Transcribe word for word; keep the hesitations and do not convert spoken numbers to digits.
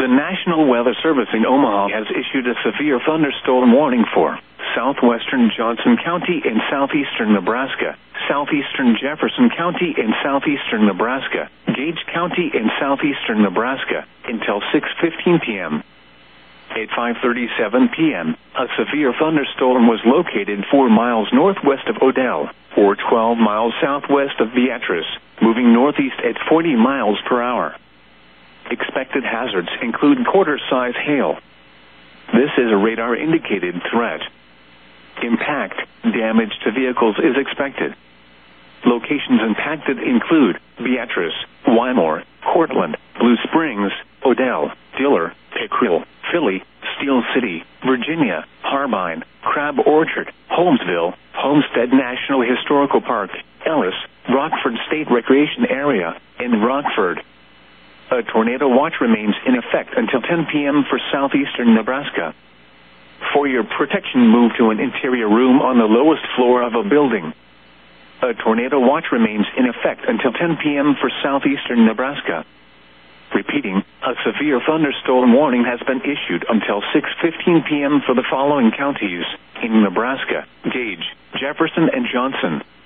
National Weather Service in Omaha has issued a severe thunderstorm warning for southwestern Johnson County in southeastern Nebraska, southeastern Jefferson County in southeastern Nebraska, Gage County in southeastern Nebraska, until six fifteen p m At five thirty-seven p m, a severe thunderstorm was located four miles northwest of Odell, or twelve miles southwest of Beatrice, moving northeast at forty miles per hour. Expected hazards include quarter-size hail. This is a radar-indicated threat. Impact, damage to vehicles is expected. Locations impacted include Beatrice, Wymore, Cortland, Blue Springs, Odell, Diller, Pickrell, Philly, Steel City, Virginia, Harbine, Crab Orchard, Holmesville, Homestead National Historical Park, Ellis, Rockford State Recreation Area, and Rockford. A tornado watch remains in effect until ten p m for southeastern Nebraska. For your protection, move to an interior room on the lowest floor of a building. A tornado watch remains in effect until ten p m for southeastern Nebraska. Repeating, a severe thunderstorm warning has been issued until six fifteen p m for the following counties in Nebraska: Gage, Jefferson, and Johnson.